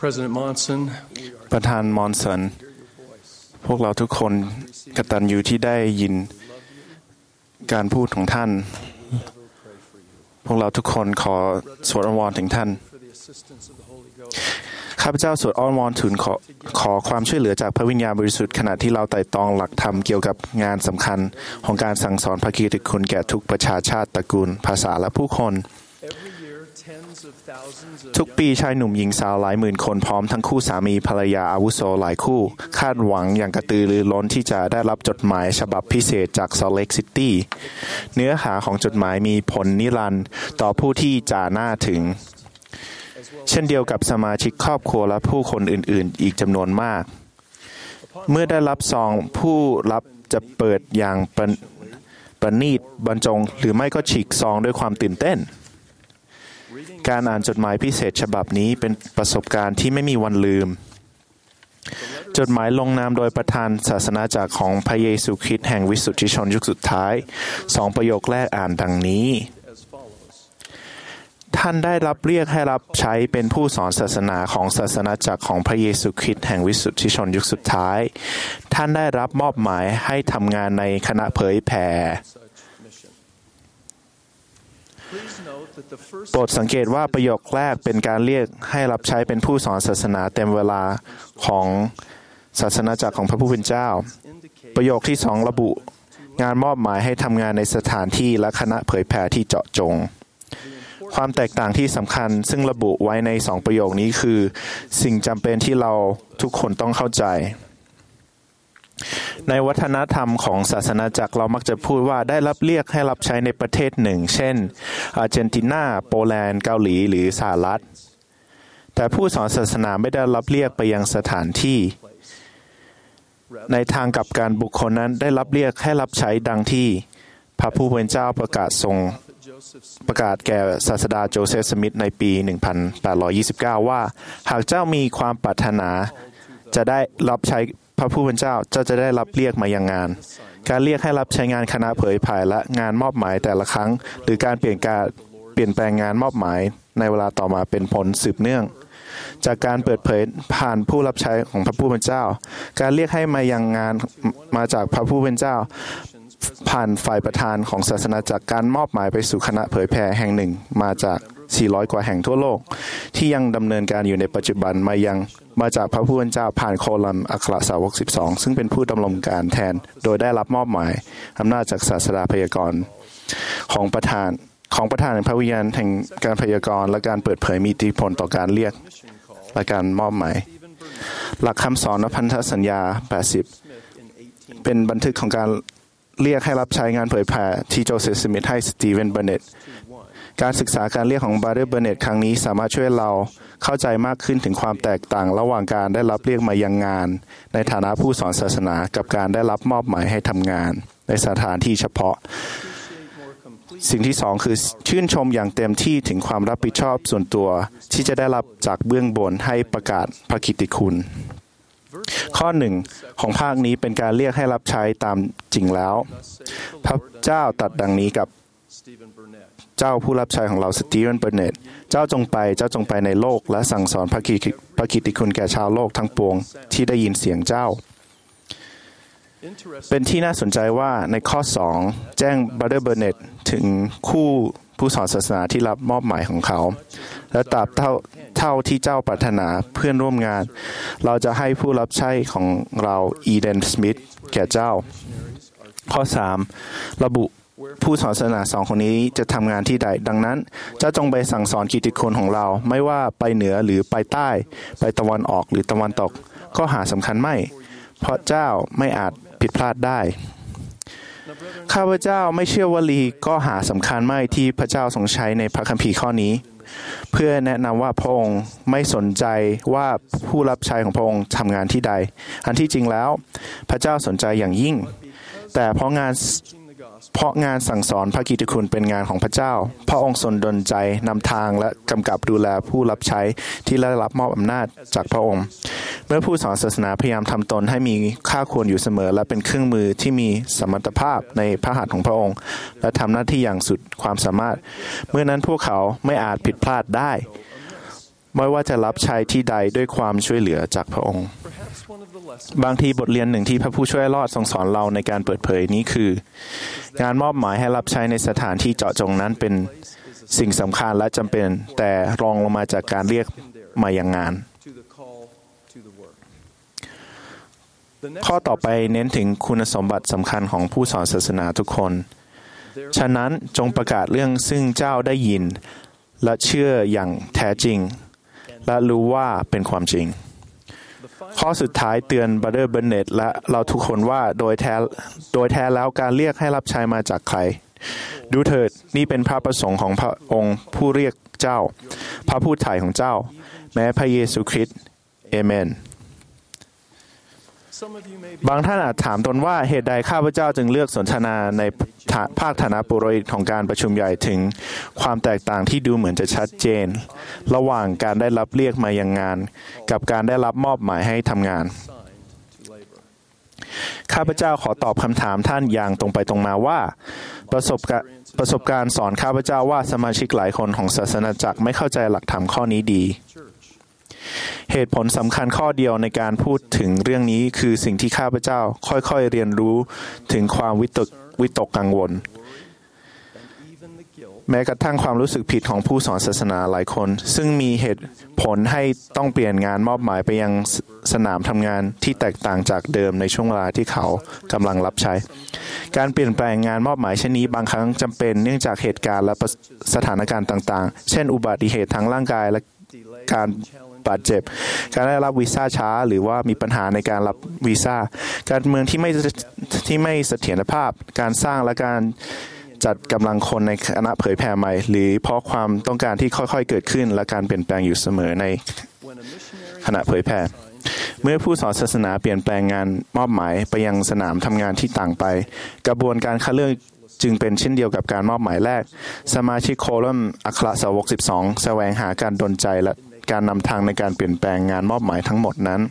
ประธานมอนสันพวกเราทุกคนกตัญญูที่ได้ยินการพูดของท่านพวกเราทุกคนขอสวดอ้อนวอนถึงท่านข้าพเจ้าสวดอ้อนวอนทูลขอความช่วยเหลือจากพระวิญญาณบริสุทธิ์ขณะที่เราไต่ตองหลักธรรมเกี่ยวกับงานสำคัญของการสั่งสอนพระกิตติคุณแก่ทุกประชาชาติตระกูลภาษาและผู้คนทุกปีชายหนุ่มหญิงสาวหลายหมื่นคนพร้อมทั้งคู่สามีภรรยาอาวุโสหลายคู่คาดหวังอย่างกระตือรือร้นที่จะได้รับจดหมายฉบับพิเศษจากซอลต์เลคซิตี้เนื้อหาของจดหมายมีผลนิรันดร์ต่อผู้ที่จะน่าถึงเช่นเดียวกับสมาชิกครอบครัวและผู้คนอื่นๆอีกจำนวนมากเมื่อได้รับซองผู้รับจะเปิดอย่างประณีตบรรจงหรือไม่ก็ฉีกซองด้วยความตื่นเต้นการอ่านจดหมายพิเศษฉบับนี้เป็นประสบการณ์ที่ไม่มีวันลืมจดหมายลงนามโดยประธานศาสนาจักรของพระเยซูคริสต์แห่งวิสุทธิชนยุคสุดท้าย2ประโยคแรกอ่านดังนี้ท่านได้รับเรียกให้รับใช้เป็นผู้สอนศาสนาของศาสนาจักรของพระเยซูคริสต์แห่งวิสุทธิชนยุคสุดท้ายท่านได้รับมอบหมายให้ทำงานในคณะเผยแผ่โปรดสังเกตว่าประโยคแรกเป็นการเรียกให้รับใช้เป็นผู้สอนศาสนาเต็มเวลาของศาสนาจักรของพระผู้เป็นเจ้าประโยคที่2ระบุงานมอบหมายให้ทำงานในสถานที่และคณะเผยแผ่ที่เจาะจงความแตกต่างที่สำคัญซึ่งระบุไว้ใน2ประโยคนี้คือสิ่งจำเป็นที่เราทุกคนต้องเข้าใจในวัฒนธรรมของศาสนาจักรเรามักจะพูดว่าได้รับเรียกให้รับใช้ในประเทศหนึ่งเช่นอาร์เจนตินาโปแลนด์เกาหลีหรือสหรัฐแต่ผู้สอนศาสนาไม่ได้รับเรียกไปยังสถานที่ในทางกลับกันบุคคลนั้นได้รับเรียกให้รับใช้ดังที่พระผู้เป็นเจ้าประกาศแก่ศาสดาโจเซฟสมิธในปี 1829 ว่าหากเจ้ามีความปรารถนาจะได้รับใช้พระผู้เป็นเจ้าจะได้รับเรียกมายังงานการเรียกให้รับใช้งานคณะเผยแผ่และงานมอบหมายแต่ละครั้งหรือการเปลี่ยนแปลงงานมอบหมายในเวลาต่อมาเป็นผลสืบเนื่องจากการเปิดเผยผ่านผู้รับใช้ของพระผู้เป็นเจ้าการเรียกให้มายังงานมาจากพระผู้เป็นเจ้าผ่านฝ่ายประธานของศาสนาจักรการมอบหมายไปสู่คณะเผยแผ่แห่งหนึ่งมาจาก400 กว่าแห่งทั่วโลกที่ยังดำเนินการอยู่ในปัจจุบันมาจากพระผู้เป็นเจ้าผ่านโคลัมอัครสาวก12ซึ่งเป็นผู้ดำรงการแทนโดยได้รับมอบหมายอำนาจจากศาสดาพยากรณ์ของประธานแห่งพระวิญญาณแห่งการพยากรณ์และการเปิดเผยมีอิทธิพลต่อการเรียกและการมอบหมายหลักคำสอนพันธสัญญา80เป็นบันทึกของการเรียกให้รับใช้งานเผยแผ่ที่โจเซฟสมิธให้สตีเวนเบอร์เน็ตการศึกษาการเรียกของบาร์เดอร์เบอร์เน็ตครั้งนี้สามารถช่วยเราเข้าใจมากขึ้นถึงความแตกต่างระหว่างการได้รับเรียกมายังงานในฐานะผู้สอนศาสนากับการได้รับมอบหมายให้ทำงานในสถานที่เฉพาะสิ่งที่2คือชื่นชมอย่างเต็มที่ถึงความรับผิดชอบส่วนตัวที่จะได้รับจากเบื้องบนให้ประกาศพระกิตติคุณข้อ1ของภาคนี้เป็นการเรียกให้รับใช้ตามจริงแล้วพระเจ้าตรัสดังนี้กับเจ้าผู้รับใช้ของเราสตีเวนเบอร์เน็ตเจ้าจงไปในโลกและสั่งสอนพระกิตติคุณแก่ชาวโลกทั้งปวงที่ได้ยินเสียงเจ้าเป็นที่น่าสนใจว่าในข้อ2แจ้งบาร์เดอร์เบอร์เน็ตถึงคู่ผู้สอนศาสนาที่รับมอบหมายของเขาและตราบเท่าที่เจ้าปรารถนาเพื่อนร่วมงานเราจะให้ผู้รับใช้ของเราอีเดนสมิธแก่เจ้าข้อ3ระบุผู้สอนศาสนา2คนนี้จะทำงานที่ใดดังนั้นเจ้าจงไปสั่งสอนกิตติคุณของเราไม่ว่าไปเหนือหรือไปใต้ไปตะวันออกหรือตะวันตกก็หาสำคัญไม่เพราะเจ้าไม่อาจผิดพลาดได้ข้าพเจ้าไม่เชื่อวลีก็หาสำคัญไม่ที่พระเจ้าทรงใช้ในพระคัมภีร์ข้อนี้เพื่อแนะนำว่าพระองค์ไม่สนใจว่าผู้รับใช้ของพระองค์ทำงานที่ใดอันที่จริงแล้วพระเจ้าสนใจอย่างยิ่งแต่เพราะงานสั่งสอนพระกิตติคุณเป็นงานของพระเจ้าพระองค์ทรงดลใจนำทางและกำกับดูแลผู้รับใช้ที่ได้รับมอบอำนาจจากพระองค์เมื่อผู้สอนศาสนาพยายามทำตนให้มีค่าควรอยู่เสมอและเป็นเครื่องมือที่มีสมรรถภาพในพระหัตถ์ของพระองค์และทำหน้าที่อย่างสุดความสามารถเมื่อนั้นพวกเขาไม่อาจผิดพลาดได้ไม่ว่าจะรับใช้ที่ใดด้วยความช่วยเหลือจากพระองค์บางทีบทเรียนหนึ่งที่พระผู้ช่วยรอดทรงสอนเราในการเปิดเผยนี้คืองานมอบหมายให้รับใช้ในสถานที่เจาะจงนั้นเป็นสิ่งสำคัญและจำเป็นแต่รองลงมาจากการเรียกมาอย่างงานข้อต่อไปเน้นถึงคุณสมบัติสำคัญของผู้สอนศาสนาทุกคนฉะนั้นจงประกาศเรื่องซึ่งเจ้าได้ยินและเชื่ออย่างแท้จริงและรู้ว่าเป็นความจริงข้อสุดท้ายเตือนบราเดอร์เบนเนตและเราทุกคนว่าโดยแท้แล้วการเรียกให้รับใช้มาจากใครดูเถิดนี่เป็นพระประสงค์ของพระองค์ผู้เรียกเจ้าพระผู้ไถ่ของเจ้าแม้พระเยซูคริสต์เอเมนบางท่านอาจถามตนว่าเหตุใดข้าพเจ้าจึงเลือกสนทนาในภาคฐานะปุโรหิตของการประชุมใหญ่ถึงความแตกต่างที่ดูเหมือนจะชัดเจนระหว่างการได้รับเรียกมายังงานกับการได้รับมอบหมายให้ทำงานข้าพเจ้าขอตอบคำถามท่านอย่างตรงไปตรงมาว่าประสบการณ์สอนข้าพเจ้าว่าสมาชิกหลายคนของศาสนาจักรไม่เข้าใจหลักธรรมข้อนี้ดีเหตุผลสำคัญข้อเดียวในการพูดถึงเรื่องนี้คือสิ่งที่ข้าพเจ้าค่อยๆเรียนรู้ถึงความวิตกกังวลแม้กระทั่งความรู้สึกผิดของผู้สอนศาสนาหลายคนซึ่งมีเหตุผลให้ต้องเปลี่ยนงานมอบหมายไปยังสนามทำงานที่แตกต่างจากเดิมในช่วงเวลาที่เขากำลังรับใช้การเปลี่ยนแปลงงานมอบหมายเช่นนี้บางครั้งจำเป็นเนื่องจากเหตุการณ์และสถานการณ์ต่างๆเช่นอุบัติเหตุทางร่างกายและการบาดเจ็บการได้รับวีซ่าช้าหรือว่ามีปัญหาในการรับวีซ่าการเมืองที่ไม่เสถียรภาพการสร้างและการจัดกำลังคนในคณะเผยแผ่ใหม่หรือเพราะความต้องการที่ค่อยๆเกิดขึ้นและการเปลี่ยนแปลงอยู่เสมอในขณะเผยแผ่เมื่อผู้สอนศาสนาเปลี่ยนแปลงงานมอบหมายไปยังสนามทำงานที่ต่างไปกระบวนการคัดเลือกจึงเป็นเช่นเดียวกับการมอบหมายแรกสมาชิกโคลัมน์อัครสาวก12แสวงหาการดลใจและการนำทางในการเปลี่ยนแปลงงานมอบหมายทั้งหมดนั้น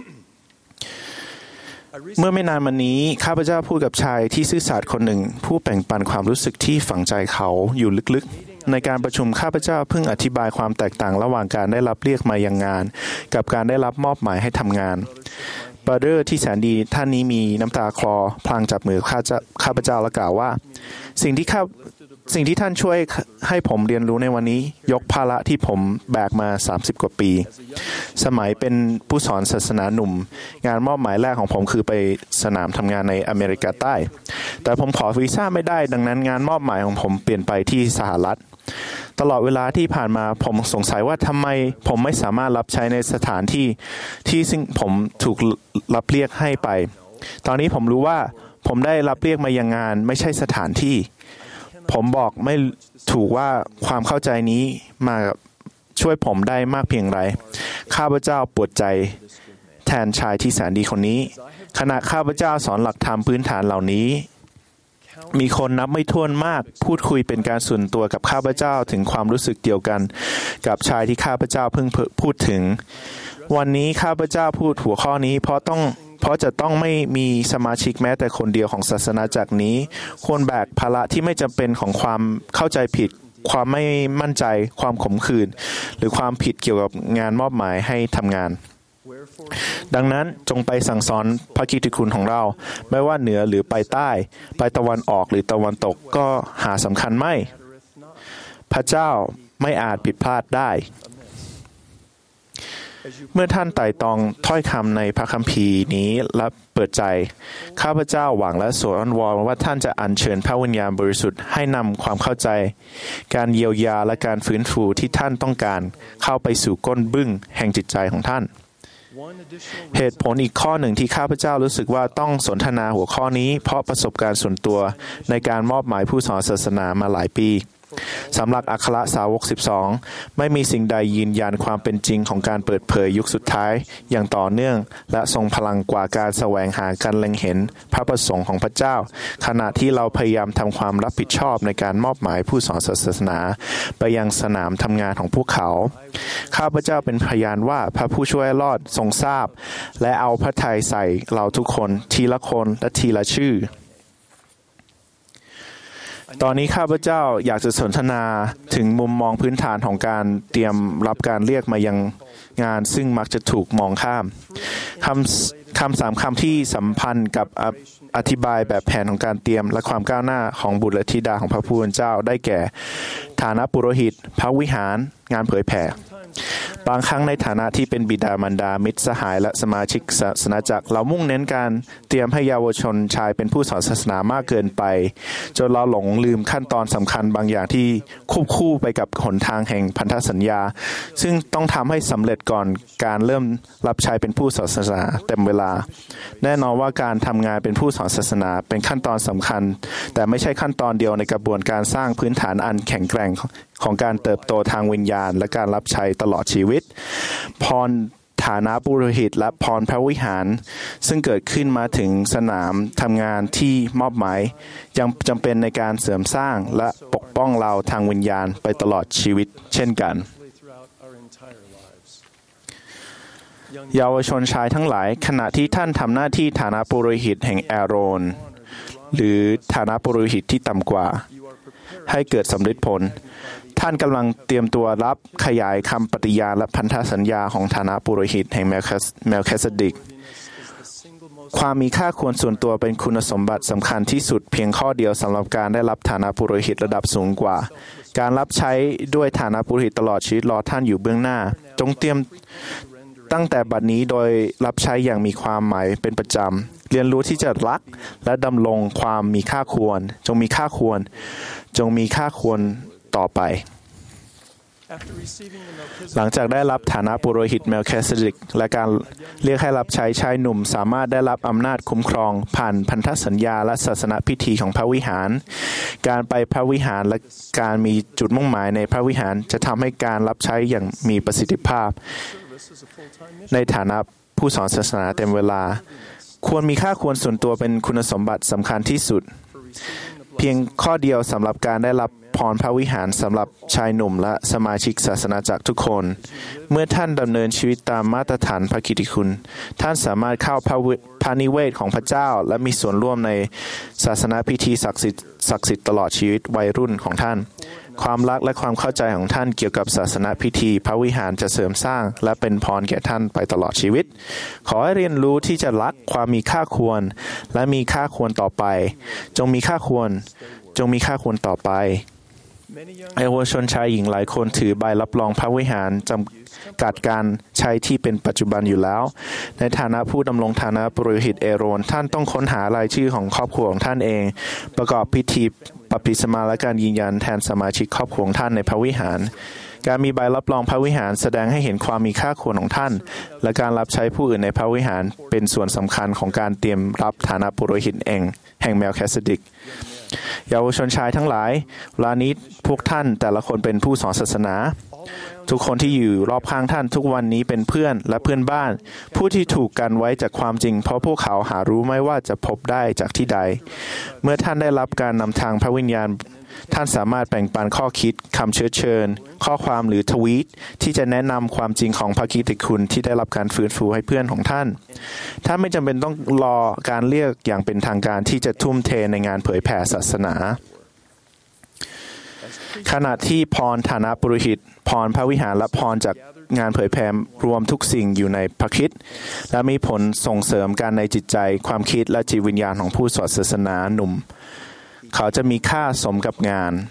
เมื่อไม่นานมานี้ข้าพเจ้าพูดกับชายที่ซื่อสัตย์คนหนึ่งผู้แบ่งปันความรู้สึกที่ฝังใจเขาอยู่ลึกๆในการประชุมข้าพเจ้าเพิ่งอธิบายความแตกต่างระหว่างการได้รับเรียกมายังงานกับการได้รับมอบหมายให้ทำงานบราเดอร์ที่แสนดีท่านนี้มีน้ำตาคลอพลางจับมือข้าพเจ้าและกล่าวว่าสิ่งที่ท่านช่วยให้ผมเรียนรู้ในวันนี้ยกภาระที่ผมแบกมา30กว่าปีสมัยเป็นผู้สอนศาสนาหนุ่มงานมอบหมายแรกของผมคือไปสนามทำงานในอเมริกาใต้แต่ผมขอวีซ่าไม่ได้ดังนั้นงานมอบหมายของผมเปลี่ยนไปที่สหรัฐตลอดเวลาที่ผ่านมาผมสงสัยว่าทำไมผมไม่สามารถรับใช้ในสถานที่ซึ่งผมถูกรับเรียกให้ไปตอนนี้ผมรู้ว่าผมได้รับเรียกมายังงานไม่ใช่สถานที่ผมบอกไม่ถูกว่าความเข้าใจนี้มาช่วยผมได้มากเพียงไรข้าพเจ้าปวดใจแทนชายที่แสนดีคนนี้ขณะข้าพเจ้าสอนหลักธรรมพื้นฐานเหล่านี้มีคนนับไม่ถ้วนมากพูดคุยเป็นการส่วนตัวกับข้าพเจ้าถึงความรู้สึกเดียวกันกับชายที่ข้าพเจ้าเพิ่งพูดถึงวันนี้ข้าพเจ้าพูดหัวข้อนี้เพราะจะต้องไม่มีสมาชิกแม้แต่คนเดียวของศาสนาจักรนี้ควรแบกภาระที่ไม่จำเป็นของความเข้าใจผิดความไม่มั่นใจความขมขื่นหรือความผิดเกี่ยวกับงานมอบหมายให้ทำงานดังนั้นจงไปสั่งสอนพระกิตติคุณของเราไม่ว่าเหนือหรือไปใต้ไปตะวันออกหรือตะวันตกก็หาสำคัญไม่พระเจ้าไม่อาจผิดพลาดได้เมื่อท่านไต่ตองถ้อยคำในพระคัมภีร์นี้และเปิดใจข้าพเจ้าหวังและสวดอ้อนวอนว่าท่านจะอัญเชิญพระวิญญาณบริสุทธิ์ให้นำความเข้าใจการเยียวยาและการฟื้นฟูที่ท่านต้องการเข้าไปสู่ก้นบึ้งแห่งจิตใจของท่านเหตุผลอีกข้อหนึ่งที่ข้าพเจ้ารู้สึกว่าต้องสนทนาหัวข้อนี้เพราะประสบการณ์ส่วนตัวในการมอบหมายผู้สอนศาสนามาหลายปีสำหรับอัครสาวก12ไม่มีสิ่งใดยืนยันความเป็นจริงของการเปิดเผยยุคสุดท้ายอย่างต่อเนื่องและทรงพลังกว่าการแสวงหาการเล็งเห็นพระประสงค์ของพระเจ้าขณะที่เราพยายามทำความรับผิดชอบในการมอบหมายผู้สอนศาสนาไปยังสนามทำงานของพวกเขาข้าพเจ้าเป็นพยานว่าพระผู้ช่วยรอดทรงทราบและเอาพระทัยใส่เราทุกคนทีละคนและทีละชื่อตอนนี้ข้าพเจ้าอยากจะสนทนาถึงมุมมองพื้นฐานของการเตรียมรับการเรียกมายังงานซึ่งมักจะถูกมองข้ามคำสามคำที่สัมพันธ์กับอธิบายแบบแผนของการเตรียมและความก้าวหน้าของบุตรและธิดาของพระผู้เป็นเจ้าได้แก่ฐานะปุโรหิตพระวิหารงานเผยแผ่บางครั้งในฐานะที่เป็นบิดามารดามิตรสหายและสมาชิกศาสนาจักรเรามุ่งเน้นการเตรียมให้เยาวชนชายเป็นผู้สอนศาสนามากเกินไปจนเราหลงลืมขั้นตอนสำคัญบางอย่างที่ควบคู่ไปกับหนทางแห่งพันธสัญญาซึ่งต้องทำให้สำเร็จก่อนการเริ่มรับใช้เป็นผู้สอนศาสนาเต็มเวลาแน่นอนว่าการทำงานเป็นผู้สอนศาสนาเป็นขั้นตอนสำคัญแต่ไม่ใช่ขั้นตอนเดียวในกระบวนการสร้างพื้นฐานอันแข็งแกร่งของการเติบโตทางวิญญาณและการรับใช้ตลอดชีวิตพรฐานะปุโรหิตและพรพระวิหารซึ่งเกิดขึ้นมาถึงสนามทำงานที่มอบหมายยังจำเป็นในการเสริมสร้างและปกป้องเราทางวิญญาณไปตลอดชีวิตเช่นกันเยาวชนชายทั้งหลายขณะที่ท่านทำหน้าที่ฐานะปุโรหิตแห่งแอโรนหรือฐานะปุโรหิตที่ต่ำกว่าให้เกิดสำเร็จผลท่านกำลังเตรียมตัวรับขยายคำปฏิญาณและพันธสัญญาของฐานะปุโรหิตแห่งเมลคิเซเดกความมีค่าควรส่วนตัวเป็นคุณสมบัติสำคัญที่สุดเพียงข้อเดียวสำหรับการได้รับฐานะปุโรหิตระดับสูงกว่าการรับใช้ด้วยฐานะปุโรหิตตลอดชีวิตรอท่านอยู่เบื้องหน้าจงเตรียมตั้งแต่บัดนี้โดยรับใช้อย่างมีความหมายเป็นประจำเรียนรู้ที่จะรักและดำรงความมีค่าควรจงมีค่าควรต่อไปหลังจากได้รับฐานะปุโรหิตเมลคิเซเดกและการเรียกให้รับใช้ชายหนุ่มสามารถได้รับอำนาจคุ้มครองผ่านพันธสัญญาและศาสนพิธีของพระวิหารการไปพระวิหารและการมีจุดมุ่งหมายในพระวิหารจะทำให้การรับใช้อย่างมีประสิทธิภาพในฐานะผู้สอนศาสนาเต็มเวลาควรมีค่าควรส่วนตัวเป็นคุณสมบัติสำคัญที่สุดเพียงข้อเดียวสำหรับการได้รับพรพระวิหารสำหรับชายหนุ่มและสมาชิกศาสนาจักรทุกคนเมื่อท่านดำเนินชีวิตตามมาตรฐานพระกิตติคุณท่านสามารถเข้าพระนิเวศของพระเจ้าและมีส่วนร่วมในศาสนาพิธีศักดิ์สิทธิ์ตลอดชีวิตวัยรุ่นของท่านความรักและความเข้าใจของท่านเกี่ยวกับศาสนาพิธีพระวิหารจะเสริมสร้างและเป็นพรแก่ท่านไปตลอดชีวิตขอให้เรียนรู้ที่จะรักความมีค่าควรและมีค่าควรต่อไปจงมีค่าควรต่อไปเยาวชนชายหญิงหลายคนถือใบรับรองพระวิหารจำกัดการใช้ที่เป็นปัจจุบันอยู่แล้วในฐานะผู้ดำรงฐานะปุโรหิตเอโรนท่านต้องค้นหารายชื่อของครอบครัวของท่านเองประกอบพิธีบัพติศมาและการยืนยันแทนสมาชิกครอบครัวของท่านในพระวิหารการมีใบรับรองพระวิหารแสดงให้เห็นความมีค่าควรของท่านและการรับใช้ผู้อื่นในพระวิหารเป็นส่วนสำคัญของการเตรียมรับฐานะปุโรหิตแห่งเมลคิเซเดกเยาวชนชายทั้งหลายเวลานี้พวกท่านแต่ละคนเป็นผู้สอนศาสนาทุกคนที่อยู่รอบข้างท่านทุกวันนี้เป็นเพื่อนและเพื่อนบ้านผู้ที่ถูกกันไว้จากความจริงเพราะพวกเขาหารู้ไม่ว่าจะพบได้จากที่ใดเมื่อท่านได้รับการนำทางพระวิญญาณท่านสามารถแบ่งปันข้อคิดคำเชื้อเชิญข้อความหรือทวีตที่จะแนะนำความจริงของพระกิตติคุณที่ได้รับการฟื้นฟูให้เพื่อนของท่านท่านไม่จำเป็นต้องรอการเรียกอย่างเป็นทางการที่จะทุ่มเทในงานเผยแผ่ศาสนาขณะที่พรฐานะปุโรหิตพรพระวิหารและพรจากงานเผยแผ่รวมทุกสิ่งอยู่ในพระคริสต์และมีผลส่งเสริมการในจิตใจความคิดและจิตวิญญาณของผู้สอนศาสนาหนุ่มเขาจะมีค่าสมกับงาน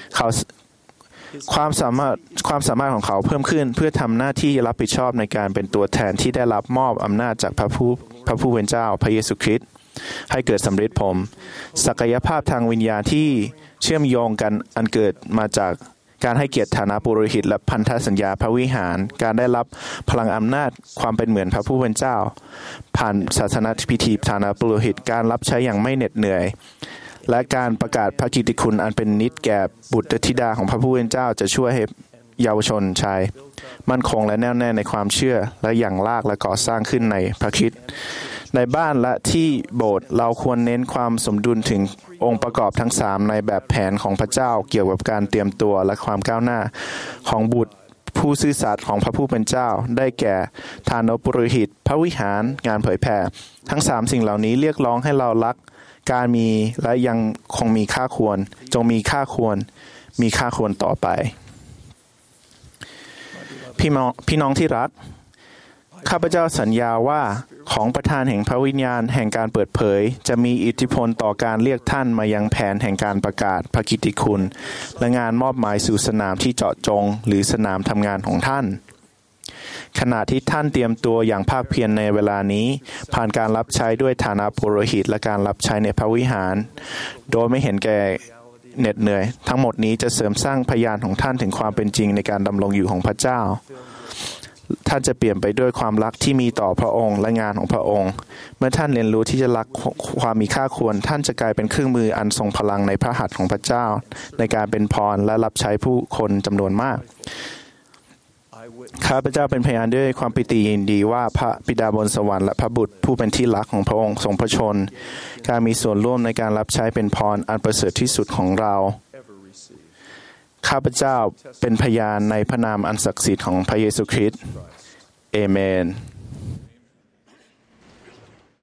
ความสามารถของเขาเพิ่มขึ้นเพื่อทำหน้าที่รับผิดชอบในการเป็นตัวแทนที่ได้รับมอบอำนาจจากพระผู้เป็นเจ้าพระเยซูคริสต์ให้เกิดสำเร็จผลศักยภาพทางวิญญาณที่เชื่อมโยงกันอันเกิดมาจากการให้เกียรติฐานะปุโรหิตและพันธสัญญาพระวิหารการได้รับพลังอำนาจความเป็นเหมือนพระผู้เป็นเจ้าผ่านศาสนพิธีฐานะปุโรหิตการรับใช้อย่างไม่เหน็ดเหนื่อยและการประกาศพระกิตติคุณอันเป็นนิจแก่บุตรธิดาของพระผู้เป็นเจ้าจะช่วยให้เยาวชนชายมั่นคงและแน่วแน่ในความเชื่อและอย่างลากและก่อสร้างขึ้นในพระคริสต์ในบ้านและที่โบสถ์เราควรเน้นความสมดุลถึงองค์ประกอบทั้ง3ในแบบแผนของพระเจ้าเกี่ยวกับการเตรียมตัวและความก้าวหน้าของบุตรผู้ซื่อสัตย์ของพระผู้เป็นเจ้าได้แก่ฐานะปุโรหิตพระวิหารงานเผยแผ่ทั้ง3สิ่งเหล่านี้เรียกร้องให้เรารักการมีและยังคงมีค่าควรจงมีค่าควรต่อไปพี่น้องที่รักข้าพเจ้าสัญญาว่าของประทานแห่งพระวิญญาณแห่งการเปิดเผยจะมีอิทธิพลต่อการเรียกท่านมายังแผนแห่งการประกาศพระกิตติคุณและงานมอบหมายสู่สนามที่เจาะจงหรือสนามทำงานของท่านขณะที่ท่านเตรียมตัวอย่างภาคเพียรในเวลานี้ผ่านการรับใช้ด้วยฐานะปุโรหิตและการรับใช้ในพระวิหารโดยไม่เห็นแก่เหน็ดเหนื่อยทั้งหมดนี้จะเสริมสร้างพยานของท่านถึงความเป็นจริงในการดำรงอยู่ของพระเจ้าท่านจะเปลี่ยนไปด้วยความรักที่มีต่อพระองค์และงานของพระองค์เมื่อท่านเรียนรู้ที่จะรักความมีค่าควรท่านจะกลายเป็นเครื่องมืออันทรงพลังในพระหัตถ์ของพระเจ้าในการเป็นพรและรับใช้ผู้คนจำนวนมากข้าพเจ้าเป็นพยานด้วยความปิติยินดีว่าพระบิดาบนสวรรค์และพระบุตรผู้เป็นที่รักของพระองค์ทรงพระชนการมีส่วนร่วมในการรับใช้เป็นพรอันประเสริฐที่สุดของเราข้าพเจ้าเป็นพยานในพระนามอันศักดิ์สิทธิ์ของพระเยซูคริสต์เอเมน